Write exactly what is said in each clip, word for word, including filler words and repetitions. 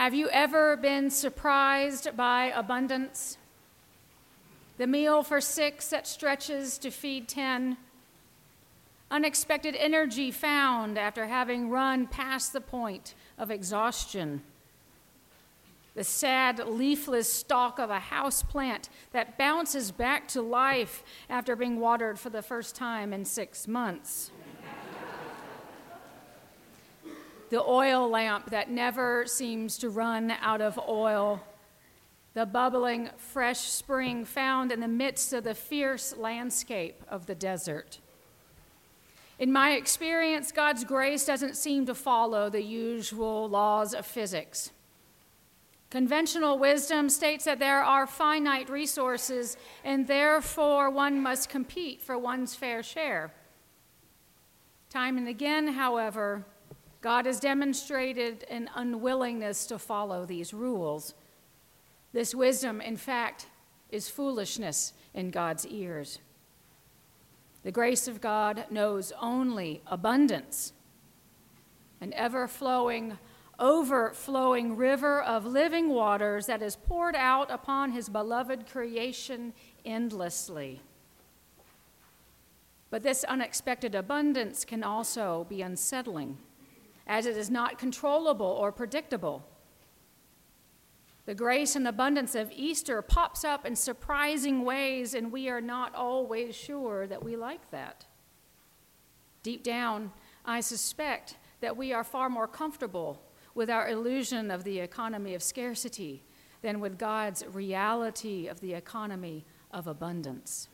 Have you ever been surprised by abundance? The meal for six that stretches to feed ten. Unexpected energy found after having run past the point of exhaustion. The sad, leafless stalk of a house plant that bounces back to life after being watered for the first time in six months. The oil lamp that never seems to run out of oil. The bubbling, fresh spring found in the midst of the fierce landscape of the desert. In my experience, God's grace doesn't seem to follow the usual laws of physics. Conventional wisdom states that there are finite resources, and therefore one must compete for one's fair share. Time and again, however, God has demonstrated an unwillingness to follow these rules. This wisdom, in fact, is foolishness in God's ears. The grace of God knows only abundance, an ever-flowing, overflowing river of living waters that is poured out upon his beloved creation endlessly. But this unexpected abundance can also be unsettling, as it is not controllable or predictable. The grace and abundance of Easter pops up in surprising ways, and we are not always sure that we like that. Deep down, I suspect that we are far more comfortable with our illusion of the economy of scarcity than with God's reality of the economy of abundance.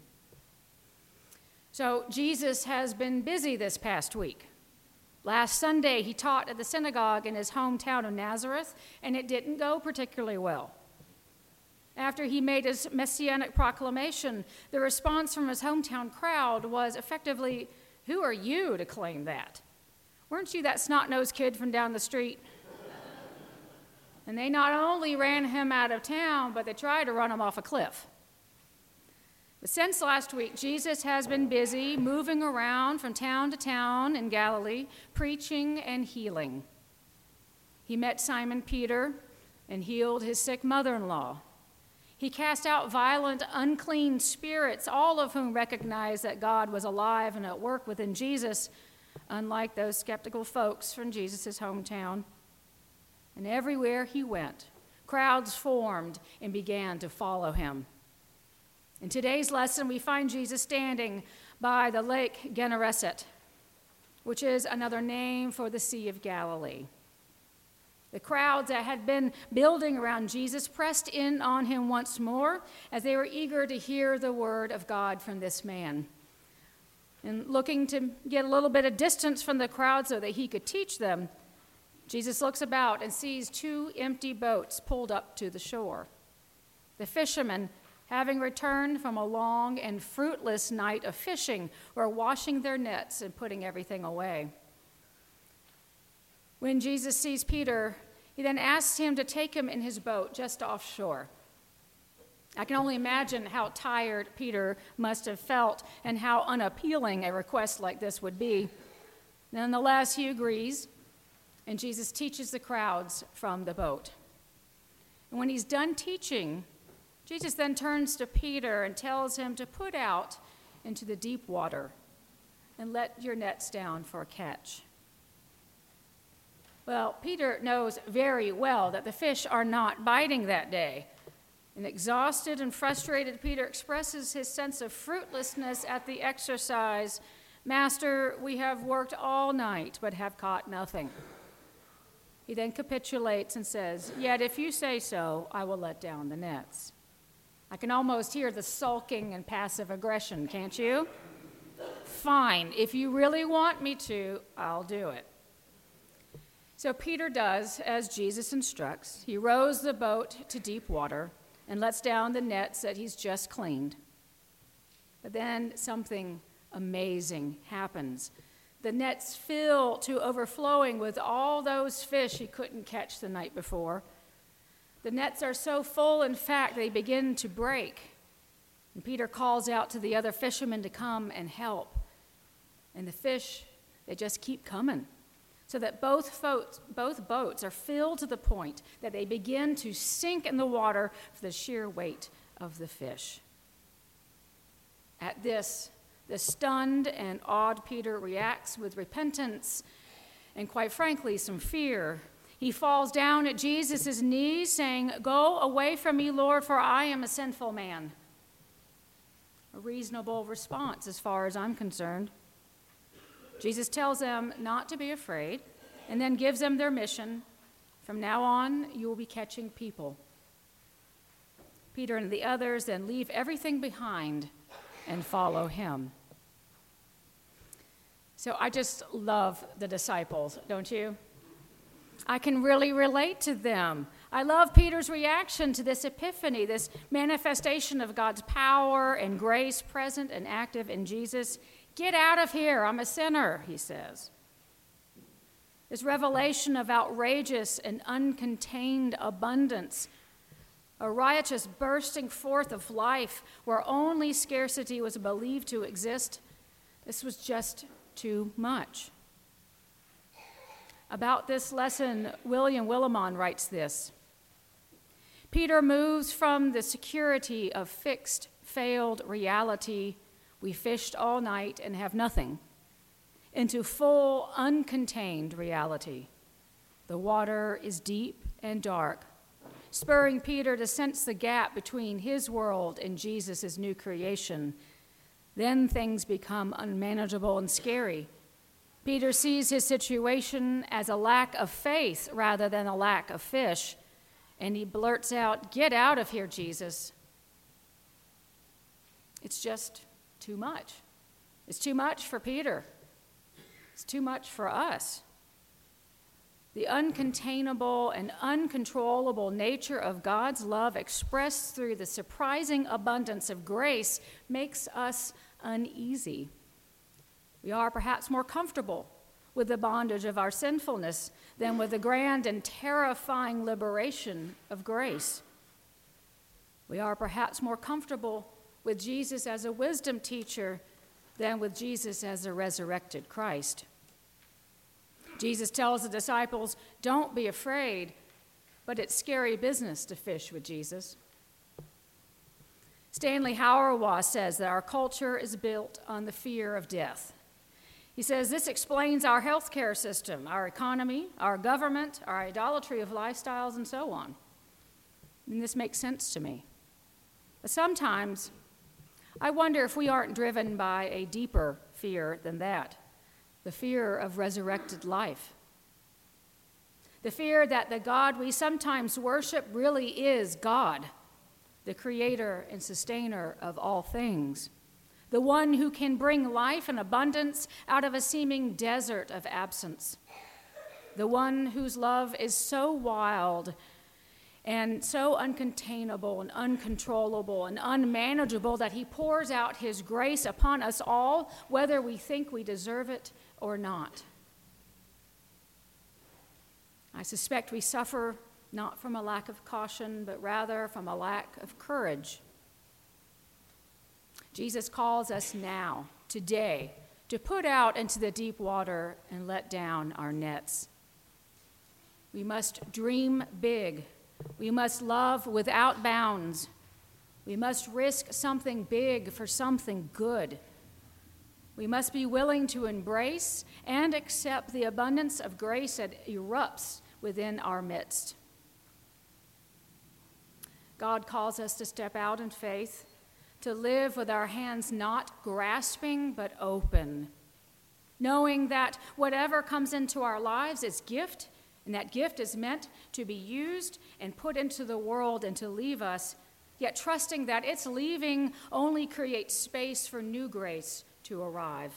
So Jesus has been busy this past week. Last Sunday, he taught at the synagogue in his hometown of Nazareth, and it didn't go particularly well. After he made his messianic proclamation, the response from his hometown crowd was effectively, "Who are you to claim that? Weren't you that snot-nosed kid from down the street?" And they not only ran him out of town, but they tried to run him off a cliff. But since last week, Jesus has been busy moving around from town to town in Galilee, preaching and healing. He met Simon Peter and healed his sick mother-in-law. He cast out violent, unclean spirits, all of whom recognized that God was alive and at work within Jesus, unlike those skeptical folks from Jesus' hometown. And everywhere he went, crowds formed and began to follow him. In today's lesson, we find Jesus standing by the lake Gennesaret, which is another name for the Sea of Galilee. The crowds that had been building around Jesus pressed in on him once more as they were eager to hear the word of God from this man. And looking to get a little bit of distance from the crowd so that he could teach them, Jesus looks about and sees two empty boats pulled up to the shore. The fishermen, having returned from a long and fruitless night of fishing, were washing their nets and putting everything away. When Jesus sees Peter, he then asks him to take him in his boat just offshore. I can only imagine how tired Peter must have felt and how unappealing a request like this would be. Nonetheless, he agrees, and Jesus teaches the crowds from the boat. And when he's done teaching, Jesus then turns to Peter and tells him to put out into the deep water and let your nets down for a catch. Well, Peter knows very well that the fish are not biting that day. And exhausted and frustrated, Peter expresses his sense of fruitlessness at the exercise. "Master, we have worked all night but have caught nothing." He then capitulates and says, "Yet if you say so, I will let down the nets." I can almost hear the sulking and passive aggression, can't you? Fine, if you really want me to, I'll do it. So Peter does as Jesus instructs. He rows the boat to deep water and lets down the nets that he's just cleaned. But then something amazing happens. The nets fill to overflowing with all those fish he couldn't catch the night before. The nets are so full, in fact, they begin to break. And Peter calls out to the other fishermen to come and help. And the fish, they just keep coming. so that both boats, both boats are filled to the point that they begin to sink in the water for the sheer weight of the fish. At this, the stunned and awed Peter reacts with repentance and, quite frankly, some fear. He falls down at Jesus' knees, saying, "Go away from me, Lord, for I am a sinful man." A reasonable response as far as I'm concerned. Jesus tells them not to be afraid and then gives them their mission. From now on, you will be catching people. Peter and the others then leave everything behind and follow him. So I just love the disciples, don't you? I can really relate to them. I love Peter's reaction to this epiphany, this manifestation of God's power and grace present and active in Jesus. "Get out of here, I'm a sinner," he says. This revelation of outrageous and uncontained abundance, a riotous bursting forth of life where only scarcity was believed to exist, this was just too much. About this lesson, William Willimon writes this: Peter moves from the security of fixed, failed reality, we fished all night and have nothing, into full, uncontained reality. The water is deep and dark, spurring Peter to sense the gap between his world and Jesus' new creation. Then things become unmanageable and scary. Peter sees his situation as a lack of faith rather than a lack of fish, and he blurts out, "Get out of here, Jesus." It's just too much. It's too much for Peter. It's too much for us. The uncontainable and uncontrollable nature of God's love expressed through the surprising abundance of grace makes us uneasy. We are perhaps more comfortable with the bondage of our sinfulness than with the grand and terrifying liberation of grace. We are perhaps more comfortable with Jesus as a wisdom teacher than with Jesus as a resurrected Christ. Jesus tells the disciples, "Don't be afraid," but it's scary business to fish with Jesus. Stanley Hauerwas says that our culture is built on the fear of death. He says this explains our healthcare system, our economy, our government, our idolatry of lifestyles, and so on. And this makes sense to me. But sometimes I wonder if we aren't driven by a deeper fear than that, the fear of resurrected life. The fear that the God we sometimes worship really is God, the creator and sustainer of all things, the one who can bring life and abundance out of a seeming desert of absence, the one whose love is so wild and so uncontainable and uncontrollable and unmanageable that he pours out his grace upon us all, whether we think we deserve it or not. I suspect we suffer not from a lack of caution, but rather from a lack of courage. Jesus calls us now, today, to put out into the deep water and let down our nets. We must dream big. We must love without bounds. We must risk something big for something good. We must be willing to embrace and accept the abundance of grace that erupts within our midst. God calls us to step out in faith, to live with our hands not grasping but open, knowing that whatever comes into our lives is gift, and that gift is meant to be used and put into the world and to leave us, yet trusting that its leaving only creates space for new grace to arrive.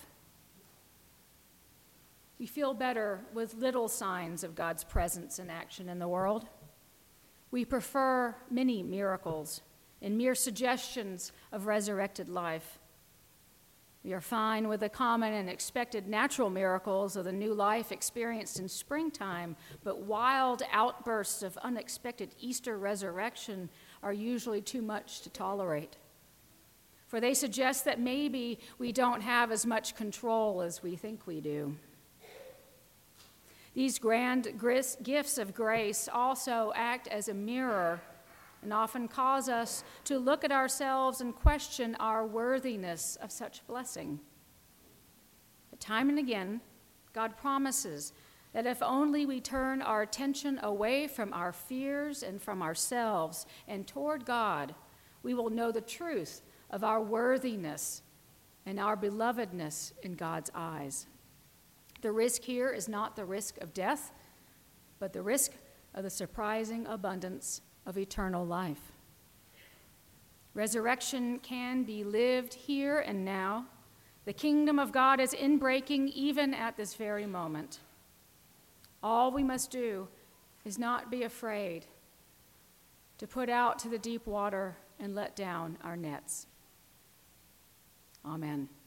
We feel better with little signs of God's presence and action in the world. We prefer many miracles and mere suggestions of resurrected life. We are fine with the common and expected natural miracles of the new life experienced in springtime, but wild outbursts of unexpected Easter resurrection are usually too much to tolerate. For they suggest that maybe we don't have as much control as we think we do. These grand gris- gifts of grace also act as a mirror and often cause us to look at ourselves and question our worthiness of such blessing. But time and again, God promises that if only we turn our attention away from our fears and from ourselves and toward God, we will know the truth of our worthiness and our belovedness in God's eyes. The risk here is not the risk of death, but the risk of the surprising abundance of eternal life. Resurrection can be lived here and now. The kingdom of God is inbreaking even at this very moment. All we must do is not be afraid to put out to the deep water and let down our nets. Amen.